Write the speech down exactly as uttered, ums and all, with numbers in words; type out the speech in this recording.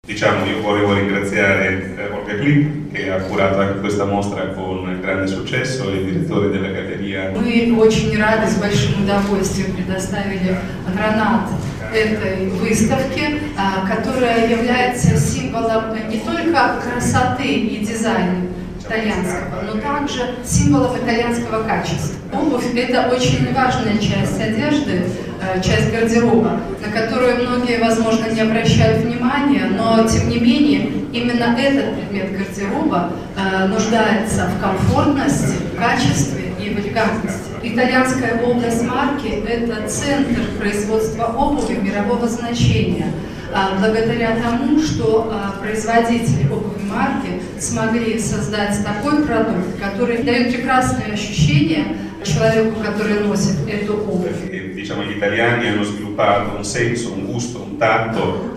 Diciamo, io volevo ringraziare eh, Olga Klip, che ha curato anche questa mostra con grande successo, il direttore della galleria. Мы очень рады, с большим удовольствием предоставили гранат этой выставки, которая является символом не только красоты и дизайна итальянского, но также символом итальянского качества. Обувь – это очень важная часть одежды, часть гардероба, на которую многие, возможно, не обращают внимания, но, тем не менее, именно этот предмет гардероба э, нуждается в комфортности, в качестве и в элегантности. Итальянская область марки – это центр производства обуви мирового значения, э, благодаря тому, что э, производители обуви marchi смогли создать такой продукт, который дает прекрасное ощущение человеку, который носит эту обувь. Diciamo, gli italiani hanno sviluppato un senso, un gusto, un tatto